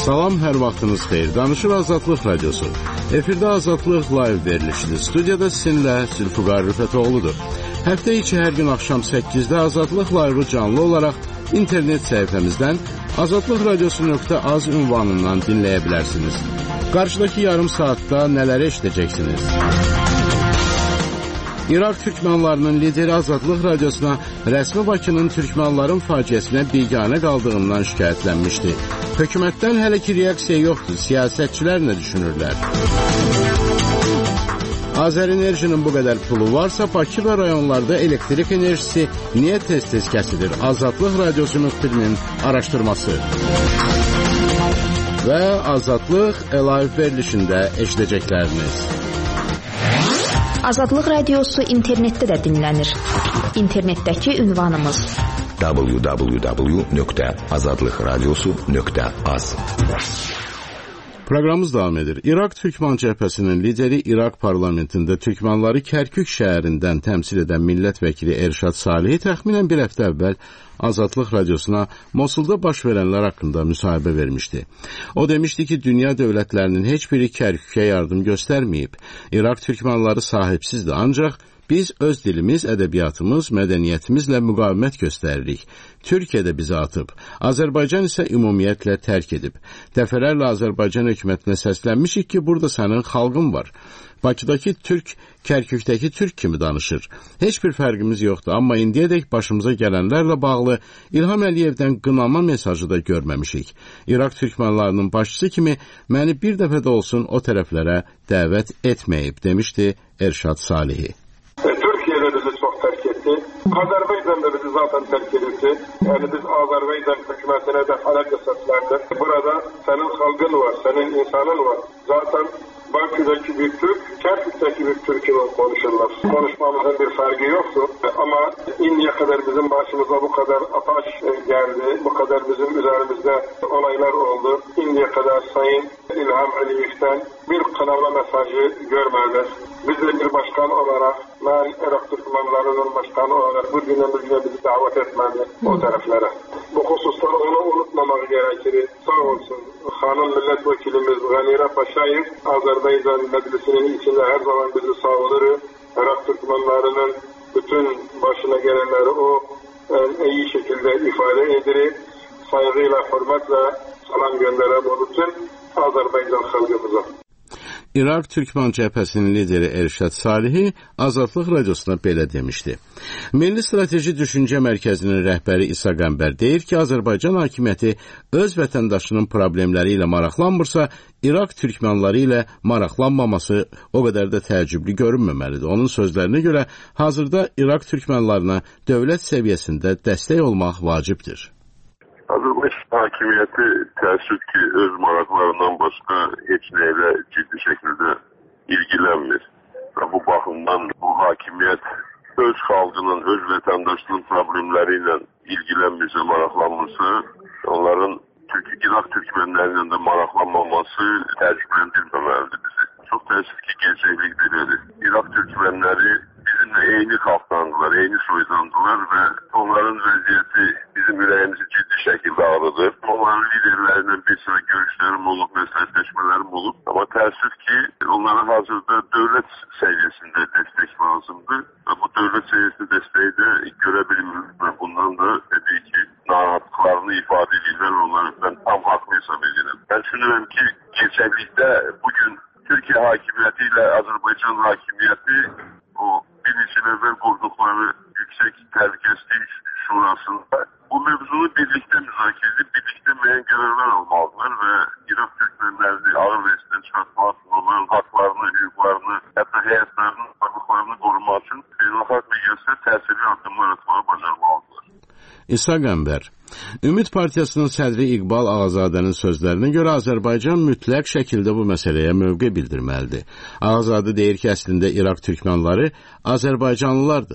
Salam, hər vaxtınız xeyir. Danışır Azadlıq Radyosu. Efirdə Azadlıq live verilişidir. Studiyada sizinlə Zülfüqar Rüfətoğludur. Həftə içi hər gün axşam 8-də Azadlıq live canlı olaraq internet səhifəmizdən azadlıqradiosu.az ünvanından dinləyə bilərsiniz. Qarşıdakı yarım saatda nələri eşidəcəksiniz? İraq türkmenlarının lideri Azadlıq Radyosuna rəsmi Bakının türkmenların faciəsinə biganə qaldığından şikayətlənmişdi. Hökumətdən hələ ki reaksiya yoxdur. Siyasətçilər nə düşünürlər? Azərenerjinin bu qədər pulu varsa Bakı və rayonlarda elektrik enerjisi niyə tez-tez kəsilir? Azadlıq Radyosu müxbirinin araşdırması. Və Azadlıq live verilişində eşidəcəkləriniz. Azadlıq Radyosu internetdə də dinlənir. İnternetdəki ünvanımız www.azadlıqradiosu.az. Proqramımız davam edir. İraq Türkmen cəbhəsinin lideri İraq parlamentində Türkmenləri Kərkük şəhərindən təmsil edən millət vəkili Erşad Salihi təxminən bir həftə əvvəl Azadlıq Radiosuna Mosulda baş verənlər haqqında müsahibə vermişdi. O demişdi ki, dünya dövlətlərinin heç biri Kərkükə yardım göstərməyib. İraq Türkmenləri sahibsizdir, ancaq biz öz dilimiz, ədəbiyyatımız, mədəniyyətimizlə müqavimət göstəririk. Türkiyə də bizi atıb. Azərbaycan isə ümumiyyətlə tərk edib. Dəfələrlə Azərbaycan hökumətinə səslənmişik ki, burada sənin xalqın var. Bakıdakı Türk, Kərkükdəki Türk kimi danışır. Heç bir fərqimiz yoxdur, amma indiyədək başımıza gələnlərlə bağlı İlham Əliyevdən qınama mesajı da görməmişik. İraq türkmenlərinin başçısı kimi məni bir dəfə də olsun o tərəflərə dəvət etməyib, demişdi Erşad Salihi. Türkiye'de bizi çok terk etti. Azerbaycan da bizi zaten terk etti. Yani biz Azerbaycan hükümetine defalarca seslendik. Burada senin halkın var, senin insanın var. Zaten Bakü'deki bir Türk, Kerkük'teki bir Türk gibi konuşurlar. Konuşmamızın bir farkı yoktu. Ama indiye kadar bizim başımıza bu kadar ataş geldi. Bu kadar bizim üzerimizde olaylar oldu. Indiye kadar Sayın İlham Aliyev'den bir kınama mesajı görmedik. Biz de bir başkan olarak, ben Irak Türkmenlerinin başkanı olarak bu güne bizi davet etmedi o taraflara. Bu hususları onu unutmamak gerekir. Sağ olsun hanım milletvekilimiz Ganira Paşayev, Azerbaycan Meclisi'nin içinde her zaman bizi savunur. Irak Türkmenlerinin bütün başına gelenleri o iyi şekilde ifade edilir. Saygıyla, hürmetle salam gönderir bu bütün Azerbaycan halkımıza. İraq Türkmen cəbhəsinin lideri Erşad Salihi Azadlıq Radiosuna belə demişdi. Milli Strateji Düşüncə Mərkəzinin rəhbəri İsa Qəmbər deyir ki, Azərbaycan hakimiyyəti öz vətəndaşının problemləri ilə maraqlanmırsa, İraq türkmenləri ilə maraqlanmaması o qədər də təəccüblü görünməməlidir. Onun sözlərinə görə hazırda İraq türkmenlərinə dövlət səviyyəsində dəstək olmaq vacibdir. Azərbaycan hakimiyyəti təəssüf ki, öz maraqlarından başqa heç nəyə ciddi şəkildə ilgilənmir. Və bu baxımdan bu hakimiyyət öz xalqının, öz vətəndaşının problemləri ilə ilgilənmirsə, maraqlanmırsa, onların İraq türkmenlərinin də maraqlanmaması təəccübləndirməməlidir bizi. Çox təəssüf ki, gerçəklik belədir. İraq türkmenləri bizimlə eyni xalqdandılar, eyni soydandılar və onların vəziyyəti bizim ürəyimizi ciddi şəkildə ağrıdır. Onların liderlərinlə bir sıra görüşlərim olub, məsləhətləşmələrim olub. Amma təəssüf ki, onlara hazırda dövlət səviyyəsində dəstək lazımdır və bu dövlət səviyyəsində dəstəyi də görə bilmirik və bundan da təbii ki, narahatlıqlarını ifadə edirlər, onları mən tam haqlı hesab edirəm. Mən düşünürəm ki, gerçəklikdə bugün Türkiyə hakimiyyəti ilə Azərbaycan hakimiyyəti o bir neçə il əvvəl qurduqları Yüksək Təhlükəsizlik Şurasında bu mövzunu birlikdə müzakirə edib, birlikdə müəyyən qərarlar almalıdırlar və İraq türkmenlərini ağır vəziyyətdən çıxartmaq üçün, onların haqlarını, hüquqlarını, hətta həyatlarını, haqlarını qorumaq üçün beynəlxalq miqyasda təsirli addımlar atmağı bacarmalıdırlar. İsa Qəmbər. Ümid Partiyasının sədri İqbal Ağazadənin sözlərinə görə Azərbaycan mütləq şəkildə bu məsələyə mövqe bildirməlidir. Ağazadə deyir ki, əslində İraq türkmenləri Azərbaycanlılardır.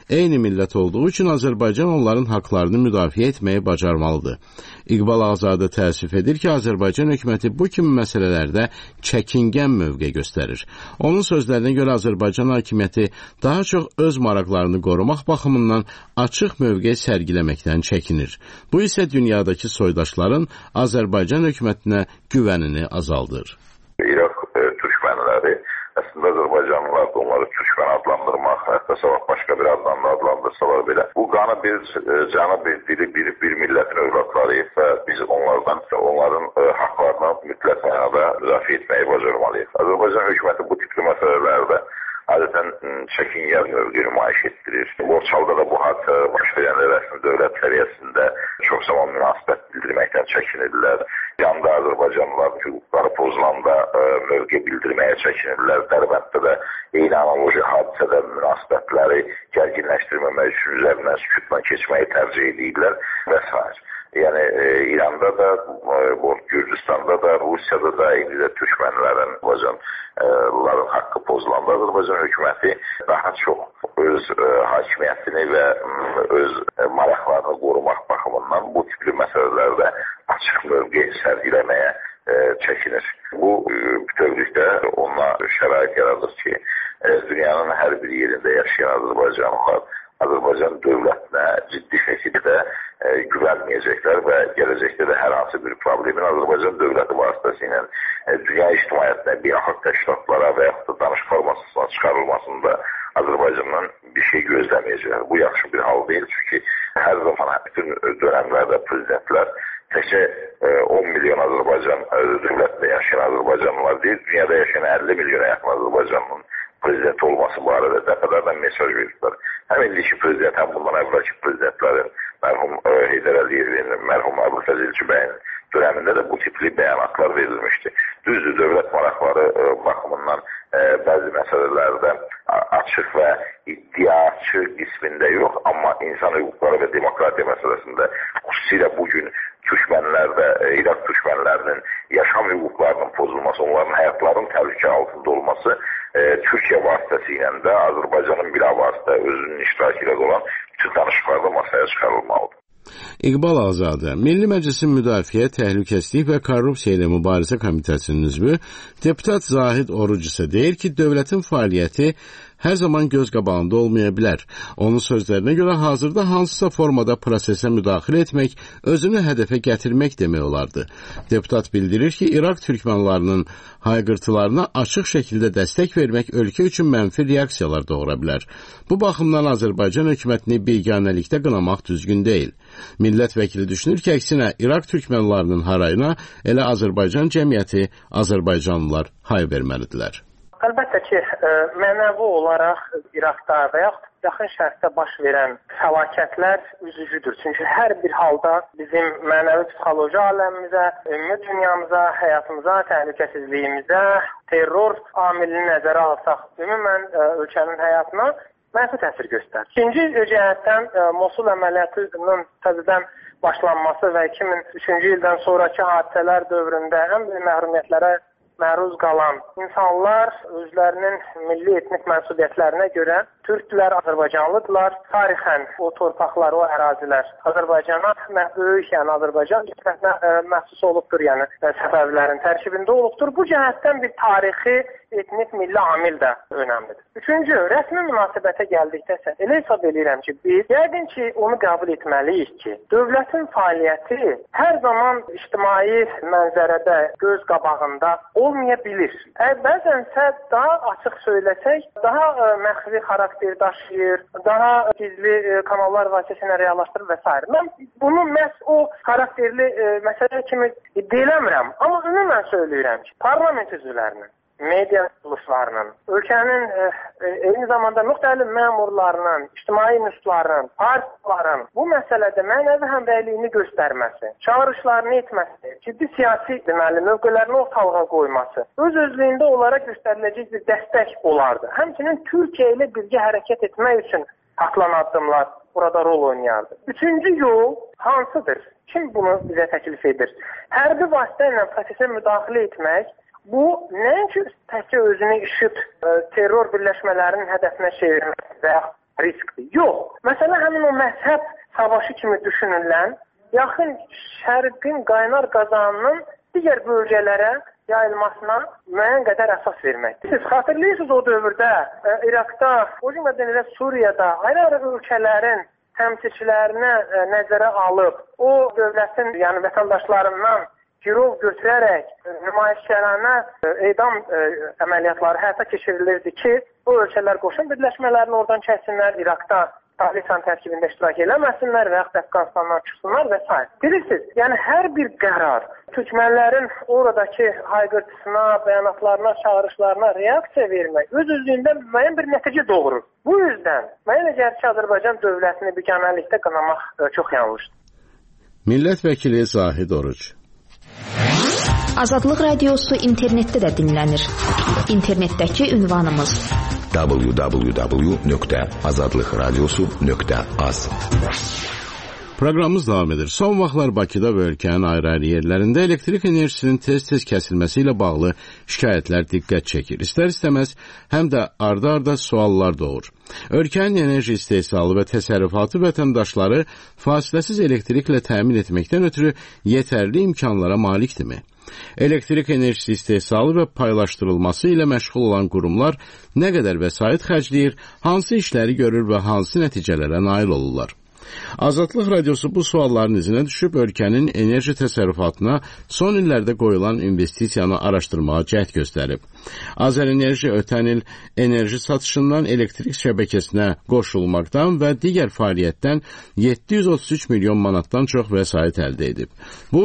eyni millət olduğu üçün Azərbaycan onların haqlarını müdafiə etməyi bacarmalıdır. İqbal Ağazadə təəssüf edir ki, Azərbaycan hökuməti bu kimi məsələlərdə çəkingən mövqe göstərir. Onun sözlərinə görə Azərbaycan hakimiyyəti daha çox öz maraqlarını qorumaq baxımından açıq mövqe sərgiləməkdən çəkinir. Bu isə dünyadakı soydaşların Azərbaycan hökumətinə güvənini azaldır. İraq türkmənləri əslində Azərbaycanlılar da onları türkmən adlandırmaq, hətta sabah başqa bir adlarla adlandırsalar belə. Bu qanı bir canı, bir dili, bir millətin övladlarıyıq və biz onların haqlarını mütləq mənada müdafiə etməyi bacarmalıyıq. Azərbaycan hökuməti bu tipli məsələlərdə adətən çəkingən mövqe nümayiş etdirir. Borçalıda da bu hadisə baş verən rəsmi dövlət səviyyəsində çox zaman münasibət bildirməkdən çəkinirlər. Yanda Azərbaycanlıların hüquqları pozulanda mövqe bildirməyə çəkinirlər. Dərbənddə də eyni analoji hadisədə münasibətləri gərginləşdirməmək üçün üzərindən sükutla keçməyi tərcih edirlər və s. Yəni İranda da, Gürcüstanda da, Rusiyada da eyni də türkmənlərin, Azərbaycanlıların haqqı pozulanda Azərbaycan hökuməti daha çox öz hakimiyyətini və öz maraqlarını qorumaq baxımından bu tipli məsələlərdə açıq mövqe sərgiləməyə çəkinir. Bu bütövlükdə ona şərait yaradır ki, dünyanın hər bir yerində yaşayan Azərbaycanlılar Azərbaycan dövlətinə ciddi şəkildə güvənməyəcəklər və gələcəkdə də hər hansı bir problemin Azərbaycan dövləti vasitəsilə dünya ictimaiyyətinə, beynəlxalq təşkilatlara və yaxud da danışıq formasına çıxarılmasında Azərbaycandan bir şey gözləməyəcəklər. Bu yaxşı bir hal deyil, çünki hər zaman bütün dönəmlərdə prezidentlər təkcə 10 milyon Azərbaycan dövlətində yaşayan Azərbaycanlılar deyil, dünyada yaşayan 50 milyona yaxın Azərbaycanlının prezident olması barədə dəfələrlə mesaj verirlər. Həm indiki prezident, həm bundan əvvəlki prezidentlərin, mərhum Heydər Əliyevin, mərhum Əbülfəz İlçibəyin dönəmində də bu tipli bəyanatlar verilmişdi. Düzdür, dövlət maraqları baxımından bəzi məsələlərdə açıq və iddiaçı qismində yox, amma insan hüquqları və demokratiya məsələsində xüsusilə bugün türkmənlərdə, İraq türkmənlərinin yaşam hüquqlarının pozulması, onların həyatlarının təhlükə altında olması Türkiyə vasitəsilə də Azərbaycanın bilavasitə özünün iştirakı ilə olan bütün danışıqlarda masaya çıxarılmalıdır. İqbal Ağazadə, Milli Məclisin Müdafiə, Təhlükəsizlik və Korrupsiya ilə Mübarizə Komitəsinin üzvü deputat Zahid Oruc isə deyir ki, dövlətin fəaliyyəti hər zaman göz qabağında olmaya bilər. Onun sözlərinə görə hazırda hansısa formada prosesə müdaxilə etmək, özünü hədəfə gətirmək demək olardı. Deputat bildirir ki, İraq türkmənlərinin hayqırtılarına açıq şəkildə dəstək vermək ölkə üçün mənfi reaksiyalar doğura bilər. Bu baxımdan Azərbaycan hökumətini biganəlikdə qınamaq düzgün deyil. Millət vəkili düşünür ki, əksinə İraq türkmənlərinin harayına elə Azərbaycan cəmiyyəti, Azərbaycanlılar hay verməlidirlər. Əlbəttə ki, mənəvi olaraq İraqda və yaxud yaxın şərqdə baş verən fəlakətlər üzücüdür. Çünki hər bir halda bizim mənəvi psixoloji aləmimizə, ümumi dünyamıza, həyatımıza, təhlükəsizliyimizə, terror amilini nəzərə alsaq, ümumən ölkənin həyatına mənfi təsir göstərir. İkinci cəhətdən Mosul əməliyyatının təzədən başlanması və 2003-cü ildən sonraki hadisələr dövründə ən böyük məhrumiyyətlərə məruz qalan insanlar özlərinin milli etnik mənsubiyyətlərinə görə türkdülər, Azərbaycanlıdırlar. Tarixən o torpaqlar, o ərazilər Azərbaycana böyük, yəni Azərbaycan məxsus olubdur, yəni səbəblərin tərkibində olubdur. Bu cəhətdən bir tarixi, etnik, milli amil də önəmlidir. Üçüncü, rəsmi münasibətə gəldikdə isə elə hesab edirəm ki, biz yəqin ki, onu qəbul etməliyik ki, dövlətin fəaliyyəti hər zaman ictimai mənzərədə, göz qabağında olmaya bilir. Bəzənsə daha açıq söyləsək, daha məxfi xarakter daşıyır, daha gizli kanallar vasitəsilə reallaşdırır və s. Mən bunu məhz o xarakterli məsələ kimi deyiləmirəm, amma ümumən söyləyirəm ki, parlament üzvlərinin, media quruluşlarının, ölkənin eyni zamanda müxtəlif məmurlarının, ictimai nüslarının, partiyaların bu məsələdə mənəvi həmrəyliyini göstərməsi, çağırışlarını etməsi, ciddi siyasi mövqelərini ortalığa qoyması, öz-özlüyündə olaraq göstəriləcək bir dəstək olardı. Həmçinin Türkiyə ilə birgə hərəkət etmək üçün atılan addımlar burada rol oynayardı. Üçüncü yol hansıdır? Kim bunu bizə təklif edir? Hərbi vasitə ilə prosesə müdaxilə etmək, bu nəinki təkcə özünü işit terror birləşmələrinin hədəfinə çevirmək və riskdir. Yox. Məsələn, həmin o məzhəb savaşı kimi düşünülən, yaxın şərqin qaynar qazanının digər bölgələrə yayılmasına müəyyən qədər əsas verməkdir. Siz xatırlayırsınız o dövrdə İraqda, o cümlədən elə Suriyada ayrı-ayrı ölkələrin təmsilçilərini nəzərə alıb, o dövlətin, yəni vətəndaşlarından girov götürərək nümayişçilərinə edam əməliyyatları həyata keçirilirdi ki, o ölkələr qoşun birləşmələrini oradan kəsinlər, İraqda Taliban tərkibində iştirak eləməsinlər və yaxud Əfqanistandan çıxsınlar və s. Bilirsiniz, yəni hər bir qərar türkmənlərin oradakı hayqırtısına, bəyanatlarına, çağırışlarına reaksiya vermək öz-özlüyündə müəyyən bir nəticə doğurur. Bu yüzden mənə gəlir ki, Azərbaycan dövlətini biganəlikdə qınamaq çox yanlışdır. Millət vəkili Zahid Oruc. Azadlıq Radiosu internetdə də dinlənir. İnternetdəki ünvanımız www.azadlıqradiosu.az. Proqramımız davam edir. Son vaxtlar Bakıda və ölkənin ayrı-ayrı yerlərində elektrik enerjisinin tez-tez kəsilməsi ilə bağlı şikayətlər diqqət çəkir. İstər-istəməz həm də arda-arda suallar doğur. Ölkənin enerji istehsalı və təsərrüfatı vətəndaşları fasiləsiz elektriklə təmin etməkdən ötürü yetərli imkanlara malikdirmi? Elektrik enerjisi istehsalı və paylaşdırılması ilə məşğul olan qurumlar nə qədər vəsait xərcləyir, hansı işləri görür və hansı nəticələrə nail olurlar? Azadlıq Radiosu bu sualların izinə düşüb ölkənin enerji təsərrüfatına son illərdə qoyulan investisiyanı araşdırmağa cəhd göstərib. Azərenerji ötən il enerji satışından elektrik şəbəkəsinə qoşulmaqdan və digər fəaliyyətdən 733 milyon manatdan çox vəsait əldə edib. Bu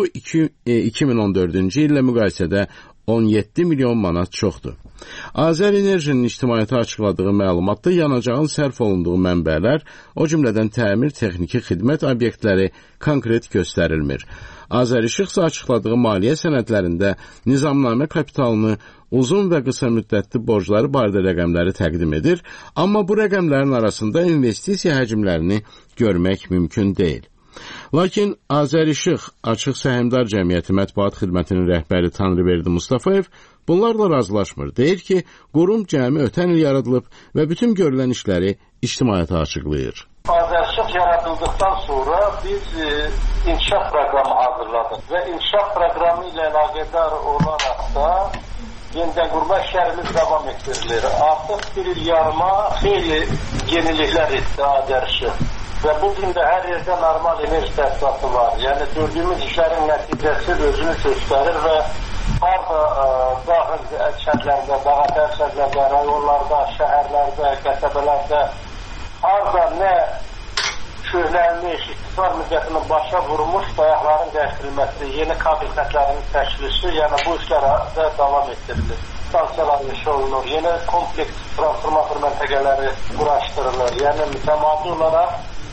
2014-cü illə müqayisədə 17 milyon manat çoxdur. Azərenerjinin ictimaiyyətə açıqladığı məlumatda yanacağın sərf olunduğu mənbələr, o cümlədən təmir texniki xidmət obyektləri konkret göstərilmir. Azərişıq isə açıqladığı maliyyə sənədlərində nizamnamə kapitalını, uzun və qısa müddətli borcları barədə rəqəmləri təqdim edir, amma bu rəqəmlərin arasında investisiya həcmlərini görmək mümkün deyil. Lakin Azərişıq Açıq Səhmdar Cəmiyyəti Mətbuat Xidmətinin rəhbəri Tanrıverdi Mustafayev bunlarla razılaşmır. Deyir ki, qurum cəmi ötən il yaradılıb və bütün görülən işləri ictimaiyyətə açıqlayır. Azərişıq yaradıldıqdan sonra biz inkişaf proqramı hazırladıq və inkişaf proqramı ilə əlaqədar olaraq da yenidən qurma işlərimiz davam etdirilir. Artıq bir il yarıma xeyli yeniliklər etdi Azərişıq. Və bugün də hər yerdə normal enerji təsərrüfatı var. Yəni gördüyümüz işlərin nəticəsi özünü göstərir və harada daxil kəndlərdə, dağətər kəndlərdə, rayonlarda, şəhərlərdə, qəsəbələrdə harada nə köhnəlmiş, iqtisad müddətinin başa vurmuş dayaqların dəyişdirilməsi, yeni kabel xətlərinin təşkilisi, yəni bu işlər də davam etdirilir. Stansiyalar inşa olunur, yeni kompleks transformator məntəqələri quraşdırılır. Yəni mütəmadi olaraq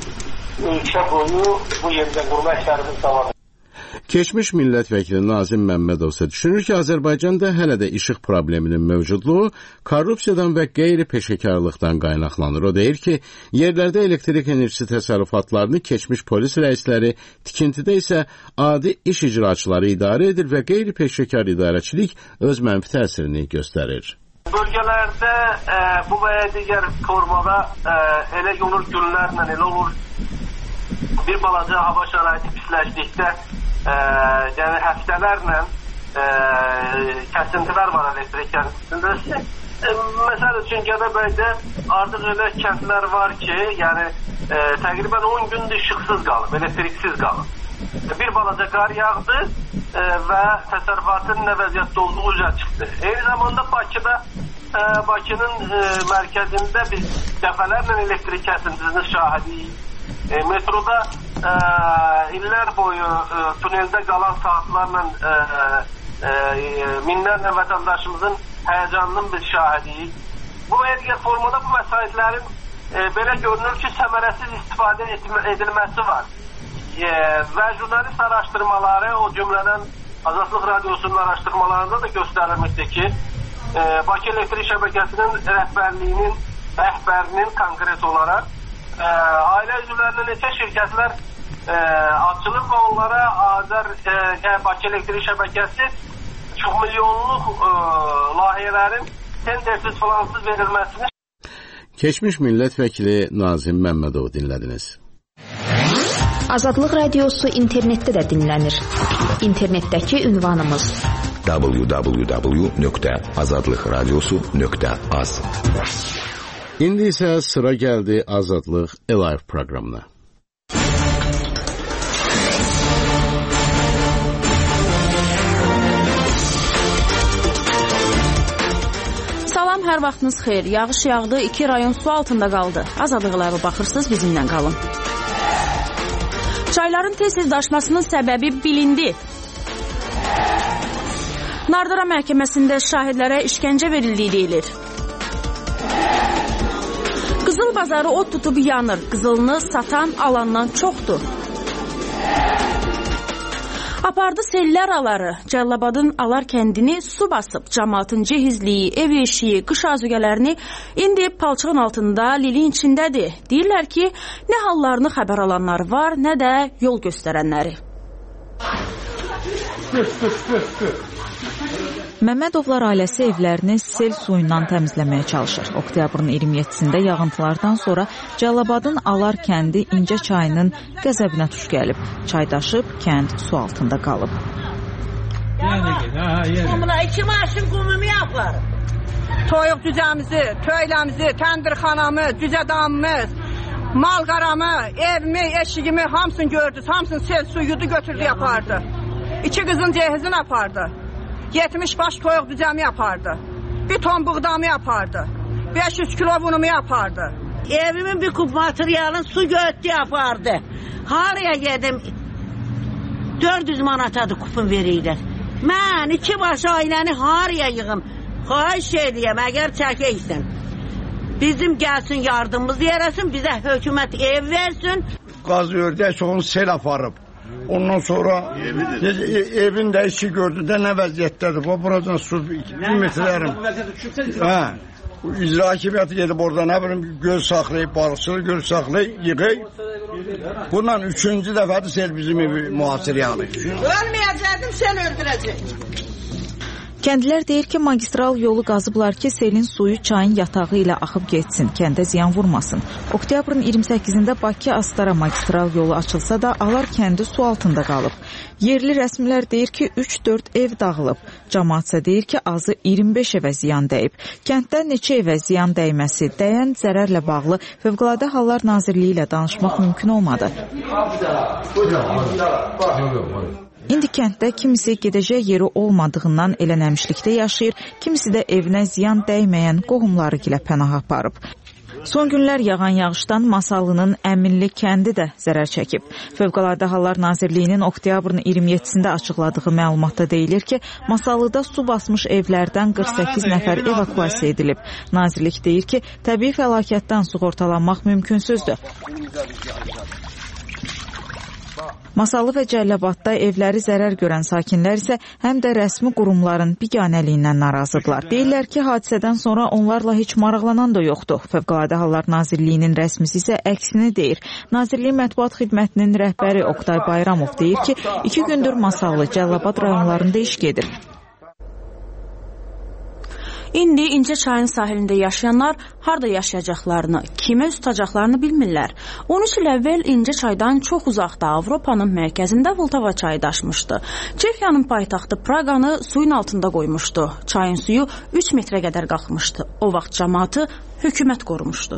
ölkə boyu bu yenidən qurma işlərimiz davam edir. Keçmiş millət vəkili Nazim Məmmədov isə düşünür ki, Azərbaycanda hələ də işıq probleminin mövcudluğu korrupsiyadan və qeyri-peşəkarlıqdan qaynaqlanır. O deyir ki, yerlərdə elektrik enerjisi təsərrüfatlarını keçmiş polis rəisləri, tikintidə isə adi iş icraçıları idarə edir və qeyri-peşəkar idarəçilik öz mənfi təsirini göstərir. Bölgələrdə bu və ya digər formada elə olur günlərlə, elə olur bir balaca hava şəraiti pisləşdikdə yəni həftələrlə kəsintilər var elektrik kəntində. Məsəl üçün Gədəbəydə artıq elə kəndlər var ki, yəni təqribən 10 gündür işıqsız qalıb, elektriksiz qalıb. Bir balaca qar yağdı və təsərrüfatın nə vəziyyətdə olduğu üzrə çıxdı. Eyni zamanda Bakının mərkəzində biz dəfələrlə elektrik kəsintisinin şahidiyik. Metroda illər boyu tuneldə qalan saatlarla minlərlə vətəndaşımızın həyəcanının biz şahidiyik. Bu və digər formada bu vəsaitlərin belə görünür ki, səmərəsiz istifadə edilməsi var. Və jurnalist araşdırmaları, o cümlədən Azadlıq Radiosunun araşdırmalarında da göstərilmişdir ki, Bakı Elektrik Şəbəkəsinin rəhbərinin konkret olaraq ailə üzvlərinin neçə şirkətlər açılır və onlara Bakı Elektrik Şəbəkəsi çox milyonluq layihələrin tendersiz filansız verilməsini. Keçmiş millət vəkili Nazim Məmmədovu dinlədiniz. Azadlıq Radiosu internetdə də dinlənir. İnternetdəki ünvanımız www.azadlıqradiosu.az. İndi isə sıra gəldi Azadlıq Live proqramına. Salam, hər vaxtınız xeyir. Yağış yağdı, 2 rayon su altında qaldı. Azadlıq Live baxırsınız, bizimlə qalın. Çayların tez-tez daşmasının səbəbi bilindi. Nardara məhkəməsində şahidlərə işgəncə verildiyi deyilir. Qızıl bazarı od tutub yanır. Qızılını satan alandan çoxdur. Apardı sellər aları. Cəllabadın Alar kəndini su basıb. Cəmaatın cehizliyi, ev eşiyi, qış azüqələrini indi palçığın altında, lilin içindədir. Deyirlər ki, nə hallarını xəbər alanlar var, nə də yol göstərənləri. Məmmədovlar ailəsi evlərini sel suyundan təmizləməyə çalışır. Oktyabrın 27-sində yağıntılardan sonra Cəllabadın Alar kəndi İncə çayının qəzəbinə tuş gəlib. Çay daşıb, kənd su altında qalıb. Buna 2 maşın qumunu yapar. Toyuq düzəmizi, töyləmizi, təndirxanamı, düzədamımız, mal qaramı, evimi, eşigimi hamısını gördünüz. Hamısını sel su yudu götürdü yapardı. 2 qızın cehizini apardı. 70 baş toyuq düzəmi yapardı. Bir ton buğdamı yapardı. 500 kilo bunumu yapardı. Evimin bir kub materyalını su götdü yapardı. Haraya gedim 400 manatadı kupun verirlər. Mən 2 baş ailəni haraya yığım? Xahiş ediyəm, əgər çəkəysən. Bizim gəlsin yardımımız yerəsin, bizə hökumət ev versin. Qaz ördək onu sel aparıb. Ondan sonra evin də işi gördü də nə vəziyyətdədir. Buradan su 1 metrlərim. İcra hakimiyyəti gedib orada nə bilim göz saxlayıb, balıqçılıq göz saxlayıb, yığıb. Bundan 3-cü dəfədir sel bizim evi mühasirəyə alır. Ölməyəcəkdim, sel öldürəcək. Kəndlilər deyir ki, magistral yolu qazıblar ki, selin suyu çayın yatağı ilə axıb getsin, kəndə ziyan vurmasın. Oktyabrın 28-də Bakı-Astara magistral yolu açılsa da, Alar kəndi su altında qalıb. Yerli rəsmilər deyir ki, 3-4 ev dağılıb. Cəmaatsa deyir ki, azı 25 evə ziyan dəyib. Kənddə neçə evə ziyan dəyməsi, dəyən zərərlə bağlı Fövqəladə Hallar Nazirliyi ilə danışmaq mümkün olmadı. İndi kənddə kimisi gedəcək yeri olmadığından elənəmişlikdə yaşayır, kimisi də evinə ziyan dəyməyən qohumları ilə pənah aparıb. Son günlər yağan yağışdan Masallı'nın Əminli kəndi də zərər çəkib. Fövqəladə Hallar Nazirliyinin oktyabrın 27-sində açıqladığı məlumatda deyilir ki, Masallı'da su basmış evlərdən 48 nəfər evakuasiya edilib. Nazirlik deyir ki, təbii fəlakətdən sığortalanmaq mümkünsüzdür. Masallı və Cəllabadda evləri zərər görən sakinlər isə həm də rəsmi qurumların biganəliyindən narazıdırlar. Deyirlər ki, hadisədən sonra onlarla heç maraqlanan da yoxdur. Fövqəladə Hallar Nazirliyinin rəsmisi isə əksini deyir. Nazirliyin mətbuat xidmətinin rəhbəri Oqtay Bayramov deyir ki, 2 gündür Masallı, Cəllabad rayonlarında iş gedir. İndi İncə çayın sahilində yaşayanlar harda yaşayacaqlarını, kimə üz tutacaqlarını bilmirlər. 13 il əvvəl İncə çaydan çox uzaqda Avropanın mərkəzində Vltava çayı daşmışdı. Çexiyanın paytaxtı Praqanı suyun altında qoymuşdu. Çayın suyu 3 metrə qədər qalxmışdı. O vaxt cəmaatı hökumət qorumuşdu.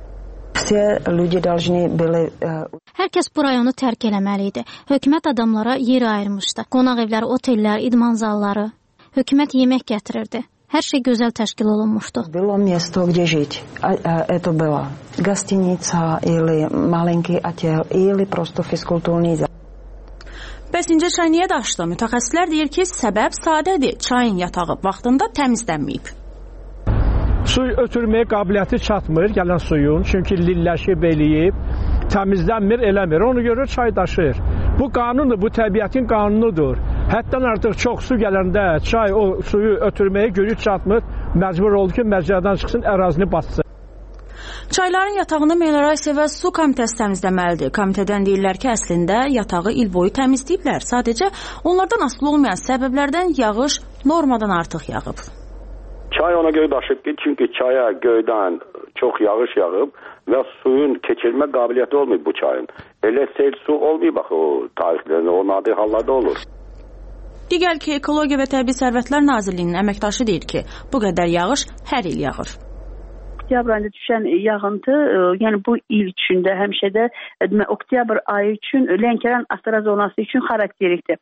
Hər kəs bu rayonu tərk eləməli idi. Hökumət adamlara yer ayırmışdı. Qonaq evləri, otellər, idman zalları. Hökumət yemək gətirirdi. Hər şey gözəl təşkil olunmuşdu. Bylo město, kde žít. To byla gastinica, ili malenký atěl, ili prosto fiskulturní zal. Bəs İncə çay niyə daşdı? Mütəxəssislər deyir ki, səbəb sadədir. Çayın yatağı vaxtında təmizlənməyib. Su ötürməyə qabiliyyəti çatmır gələn suyun, çünki lilləşib eləyib, təmizlənmir, eləmir. Onu görür, çay daşır. Bu qanundur, bu təbiətin qanunudur. Həddən artıq çox su gələndə çay o suyu ötürməyə gücü çatmır, məcbur oldu ki, məcradan çıxsın, ərazini batsın. Çayların yatağını Meliorasiya və Su Komitəsi təmizləməlidir. Komitədən deyirlər ki, əslində yatağı il boyu təmizləyiblər. Sadəcə onlardan asılı olmayan səbəblərdən yağış normadan artıq yağıb. Çay ona görə daşıb ki, çünki çaya göydən çox yağış yağıb və suyun keçirmə qabiliyyəti olmayıb bu çayın. Elə sel su olmayıb axı o tarixlərində, o nadir hallarda olur. Digər ki, Ekologiya və Təbii Sərvətlər Nazirliyinin əməkdaşı deyir ki, bu qədər yağış hər il yağır. Oktyabr ayında düşən yağıntı, yəni bu il üçündə həmişə də oktyabr ayı üçün Lənkəran astara zonası üçün xarakterikdir.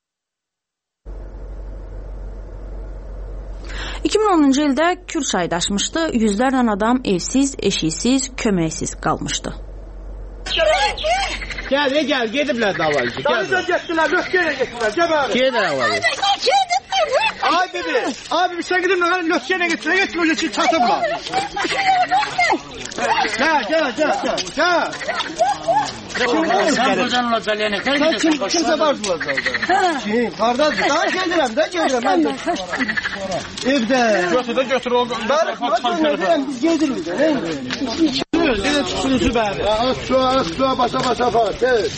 2010-cu ildə Kür çayı daşmışdı, yüzlərlə adam evsiz, eşiksiz, köməksiz qalmışdı. Gəl, gediblər davayıcı. Davayıcı getdilər, lötkəyə getdilər, gəbəri. Gedir avayı. Abi, sən gidin, lötkəyə getdilər, getdilər, ki, çatıblar. Gəl. Sən buradan olacaq, yəni, kimsə var olacaq. Kim, qardadır, daha gedirəm, mən də. Evdə. Götür, oldu. Bəli, biz gedirik. Yine tutsunuzu bəri. Suya basa falan.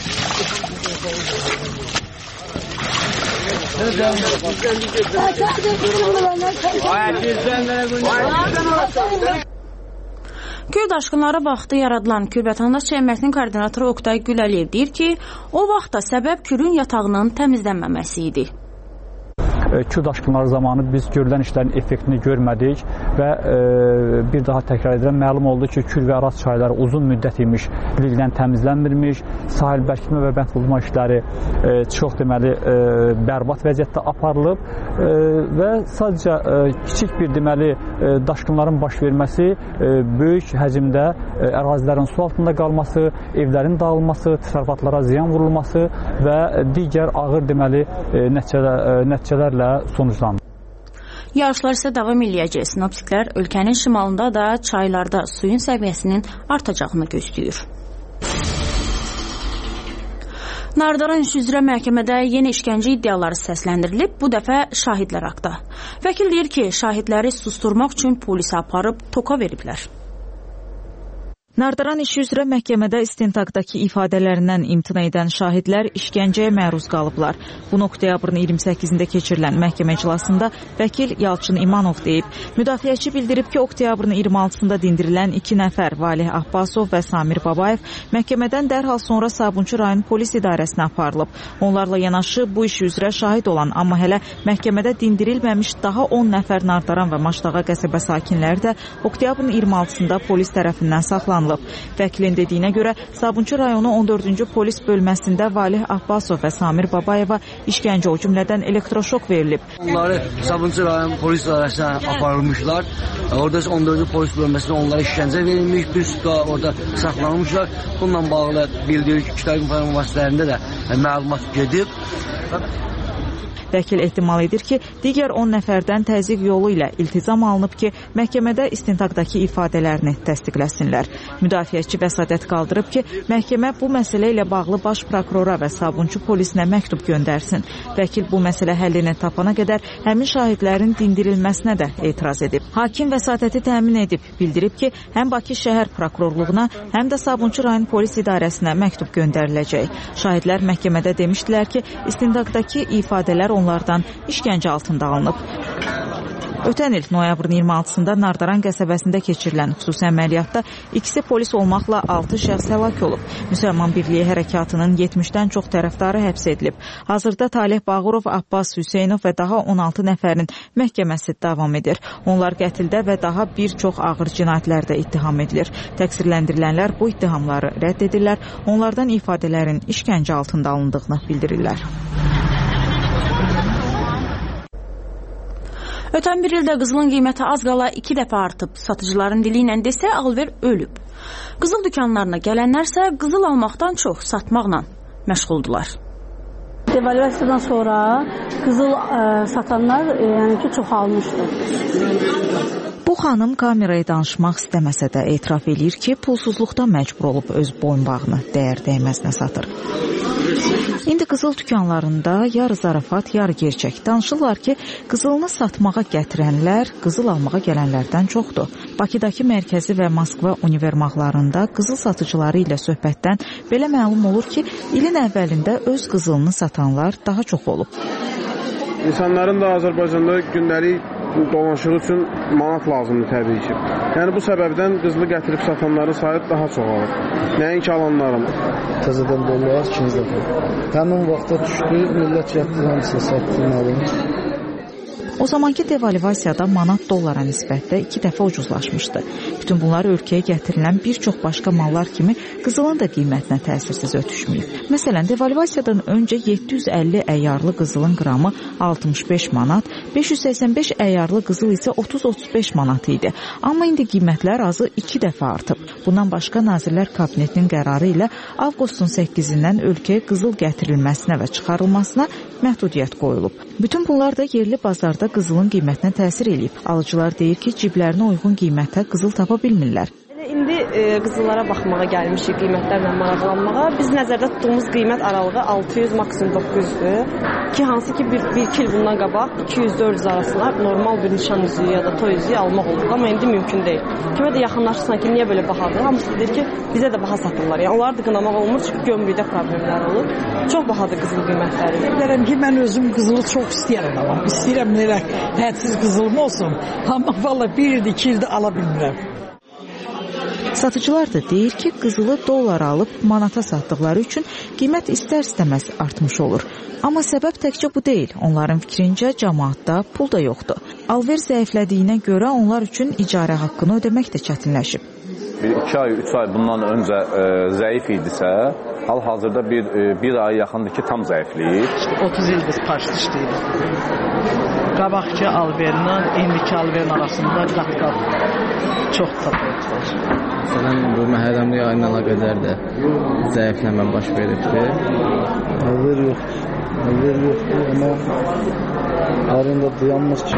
Kür daşqınları vaxtı yaradılan Kür Vətəndaş Cəmiyyətinin koordinatoru Oqtay Güləliyev deyir ki, o vaxtda səbəb Kürün yatağının təmizlənməməsi idi. Kür daşqınları zamanı biz görülən işlərin effektini görmədik və bir daha təkrar edirəm, məlum oldu ki, Kür və Araz çayları uzun müddət imiş liqdən təmizlənmirmiş, sahil bərkitmə və bənd vurma işləri çox deməli bərbad vəziyyətdə aparılıb və sadəcə kiçik bir deməli daşqınların baş verməsi, böyük həcmdə ərazilərin su altında qalması, evlərin dağılması, təsərrüfatlara ziyan vurulması və digər ağır deməli nəticələrlə sonuçlandı. Yağışlar isə davam eləyəcək. Sinoptiklər ölkənin şimalında da çaylarda suyun səviyyəsinin artacağını gözləyir. Nardaran işi üzrə məhkəmədə yeni işgəncə iddiaları səsləndirilib, bu dəfə şahidlər haqda. Vəkil deyir ki, şahidləri susturmaq üçün polisə aparıb toka veriblər. Nardaran işi üzrə məhkəmədə istintaqdakı ifadələrindən imtina edən şahidlər işgəncəyə məruz qalıblar. Bunu oktyabrın 28-də keçirilən məhkəmə iclasında vəkil Yalçın İmanov deyib. Müdafiəçi bildirib ki, oktyabrın 26-sında dindirilən 2 nəfər Valih Abbasov və Samir Babayev məhkəmədən dərhal sonra Sabunçu rayon polis idarəsinə aparılıb. Onlarla yanaşı bu iş üzrə şahid olan, amma hələ məhkəmədə dindirilməmiş daha 10 nəfər Nardaran və Maşdağa qəsəbə sakinləri də oktyabrın 26-sında polis tərəfindən saxlanılıb. Vəkilin dediyinə görə Sabunçu rayonu 14-cü polis bölməsində Valih Abbasov və Samir Babayeva işgəncə, o cümlədən elektroşok verilib. Onları Sabunçu rayon polis idarəsinə aparılmışlar. Orada 14-cü polis bölməsində onlara işgəncə verilmiş, bir sütda orada saxlanılmışlar. Bununla bağlı bildirir ki, kitab informasiyasında da məlumat gedib. Vəkil ehtimal edir ki, digər 10 nəfərdən təzyiq yolu ilə iltizam alınıb ki, məhkəmədə istintaqdakı ifadələrini təsdiqləsinlər. Müdafiəçi vəsadət qaldırıb ki, məhkəmə bu məsələ ilə bağlı baş prokurora və Sabunçu polisinə məktub göndərsin. Vəkil bu məsələ həllini tapana qədər həmin şahidlərin dindirilməsinə də etiraz edib. Hakim vəsatəti təmin edib, bildirib ki, həm Bakı şəhər prokurorluğuna, həm də Sabunçu rayon polis idarəsinə məktub göndəriləcək. Şahidlər məhkəmədə demişdilər ki, istintaqdakı ifadələr onlardan işgəncə altında alınıb. Ötən il noyabrın 26-sında Nardaran qəsəbəsində keçirilən xüsusi əməliyyatda ikisi polis olmaqla 6 şəxs həlak olub. Müsəlman Birliyi Hərəkatının 70-dən çox tərəfdarı həbs edilib. Hazırda Talih Bağırov, Abbas Hüseynov və daha 16 nəfərin məhkəməsi davam edir. Onlar qətildə və daha bir çox ağır cinayətlərdə ittiham edilir. Təqsirləndirilənlər bu ittihamları rədd edirlər, onlardan ifadələrin işgəncə altında alındığını bildirirlər. Ötən bir ildə qızılın qiyməti az qala 2 dəfə artıb. Satıcıların dili ilə desə, alver ölüb. Qızıl dükanlarına gələnlərsə qızıl almaqdan çox satmaqla məşğuldular. Devalüasiyadan sonra qızıl satanlar yəni ki, çoxalmışdı. Bu xanım kameraya danışmaq istəməsə də etiraf eləyir ki, pulsuzluqdan məcbur olub öz boyunbağını dəyər dəyməzinə satır. İndi qızıl dükanlarında yarı zarafat, yarı gerçək. Danışırlar ki, qızılını satmağa gətirənlər qızıl almağa gələnlərdən çoxdur. Bakıdakı mərkəzi və Moskva univermaqlarında qızıl satıcıları ilə söhbətdən belə məlum olur ki, ilin əvvəlində öz qızılını satanlar daha çox olub. İnsanların da Azərbaycanda gündəlik dolanışığı üçün manat lazımdır təbii ki. Yəni bu səbəbdən qızılı gətirib satanların sayı daha çoxalır. Nəinki alanların. Təzədən dollar ikinci dəfə. Həmin vaxtda düşdü, millət gətirdi hamısı satdı malını. O zamanki devalvasiyada manat dollara nisbətdə 2 dəfə ucuzlaşmışdı. Bütün bunlar ölkəyə gətirilən bir çox başqa mallar kimi qızılın da qiymətinə təsirsiz ötüşməyib. Məsələn, devalvasiyadan öncə 750 əyarlı qızılın qramı 65 manat, 585 əyarlı qızıl isə 30-35 manat idi. Amma indi qiymətlər azı 2 dəfə artıb. Bundan başqa Nazirlər Kabinetinin qərarı ilə avqustun 8-dən ölkəyə qızıl gətirilməsinə və çıxarılmasına məhdudiyyət qoyulub. Bütün bunlar da yerli bazarda qızılın qiymətinə təsir eləyib. Alıcılar deyir ki, ciblərinə uyğun qiymətə qızıl tapa bilmirlər. İndi qızıllara baxmağa gəlmişik, qiymətlərlə maraqlanmağa. Biz nəzərdə tutduğumuz qiymət aralığı 600, maksimum 900-dür. Ki, hansı ki, bir il bundan qabaq 200-400 arasında normal bir nişan üzüyü ya da toy üzüyü almaq olur. Amma indi mümkün deyil. Kimə də yaxınlaşırsan ki, niyə belə bahadır? Hamısı deyir ki, bizə də baha satırlar. Yəni, onları da qınamaq olmur, çünki gömrükdə problemlər olur. Çox bahadır qızıl qiymətləri. Bilirəm ki, mən özüm qızılı çox istəyirəm alam. İstəyirəm elə hədsiz qızılım olsun. Amma valla bir ildə, 2 ildə ala bilmirəm. Satıcılar da deyir ki, qızılı dollara alıb manata satdıqları üçün qiymət istər-istəməz artmış olur. Amma səbəb təkcə bu deyil. Onların fikrincə cəmaatda pul da yoxdur. Alver zəiflədiyinə görə onlar üçün icarə haqqını ödəmək də çətinləşib. 2 ay, 3 ay bundan öncə zəif idisə, hal-hazırda bir ay yaxındır ki, tam zəifliyib. 30 ildir parça işləyir. Qabaqki alverlə, indiki alverin arasında qat-qat çox tapılır. Məsələn, bu məhərrəmlik ayına əlaqədar da zəifləmə baş veribdir. Alver yoxdur. Alver yoxdur, amma arında dayanmaz ki.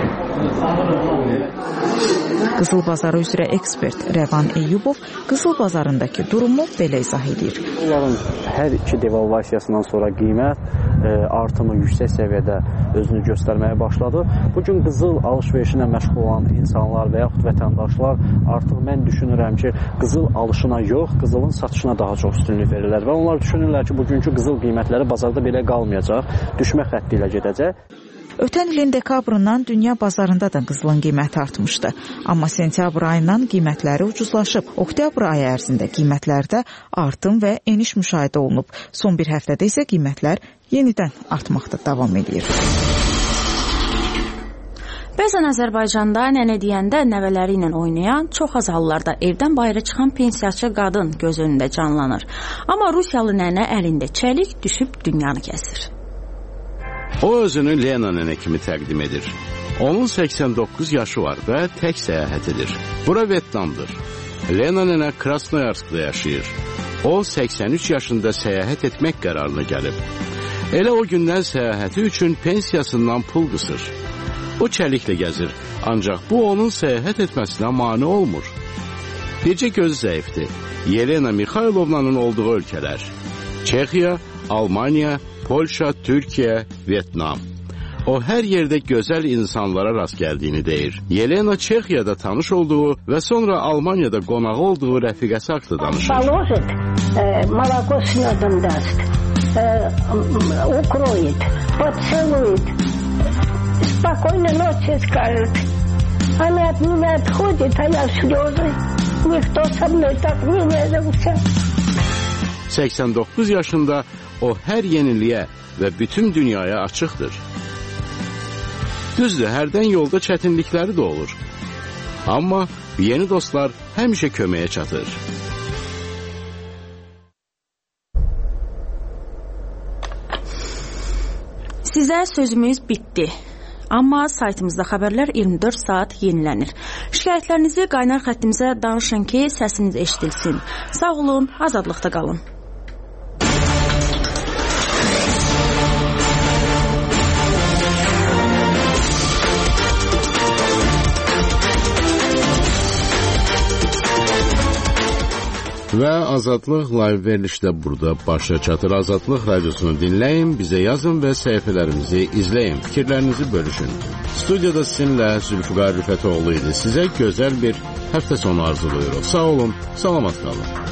Qızıl bazarı üzrə ekspert Rəvan Eyyubov qızıl bazarındakı durumu belə izah edir. Onların hər iki devalvasiyasından sonra qiymət artımı yüksək səviyyədə özünü göstərməyə başladı. Bugün qızıl alış-verişinə məşğul olan insanlar və yaxud vətəndaşlar artıq mən düşünürəm ki, qızıl alışına yox, qızılın satışına daha çox üstünlük verirlər və onlar düşünürlər ki, bugünkü qızıl qiymətləri bazarda belə qalmayacaq, düşmə xətti ilə gedəcək. Ötən ilin dekabrından dünya bazarında da qızılın qiyməti artmışdı. Amma sentyabr ayından qiymətləri ucuzlaşıb. Oktyabr ayı ərzində qiymətlərdə artım və eniş müşahidə olunub. Son bir həftədə isə qiymətlər yenidən artmaqda davam edir. Bəzən Azərbaycanda nənə deyəndə nəvələri ilə oynayan, çox az hallarda evdən bayıra çıxan pensiyaçı qadın göz önündə canlanır. Amma Rusiyalı nənə əlində çəlik düşüb dünyanı kəsir. O özünü Lena nənə kimi təqdim edir. Onun 89 yaşı var və tək səyahət edir. Bura Vyetnamdır. Lena nənə Krasnoyarskda yaşayır. O 83 yaşında səyahət etmək qərarına gəlib. Elə o gündən səyahəti üçün pensiyasından pul qısır. O çəliklə gəzir, ancaq bu onun səyahət etməsinə mane olmur. Bircə göz zəifdir. Yelena Mixaylovnanın olduğu ölkələr: Çexiya, Almaniya, Polşa, Türkiyə, Vyetnam. O hər yerdə gözəl insanlara rast gəldiyini deyir. Yelena Çexiyada tanış olduğu və sonra Almaniyada qonağı olduğu rəfiqəsi haqqında danışır. Положит, молоко с медом даст, укроет, поцелует, спокойной ночи скажет. Она от меня отходит, а я в слезы. Никто со мной так не нежился. 89 yaşında o hər yeniliyə və bütün dünyaya açıqdır. Düzdür, hərdən yolda çətinlikləri də olur. Amma yeni dostlar həmişə köməyə çatır. Sizə sözümüz bitdi. Amma saytımızda xəbərlər 24 saat yenilənir. Şikayətlərinizi qaynar xəttimizə danışın ki, səsiniz eşidilsin. Sağ olun, azadlıqda qalın. Və Azadlıq live verilişdə burada başa çatır. Azadlıq radiosunu dinləyin, bizə yazın və səhifələrimizi izləyin, fikirlərinizi bölüşün. Studiyada sizinlə Zülfüqar Rüfətoğlu idi. Sizə gözəl bir həftə sonu arzuluyuruq. Sağ olun, salamat qalın.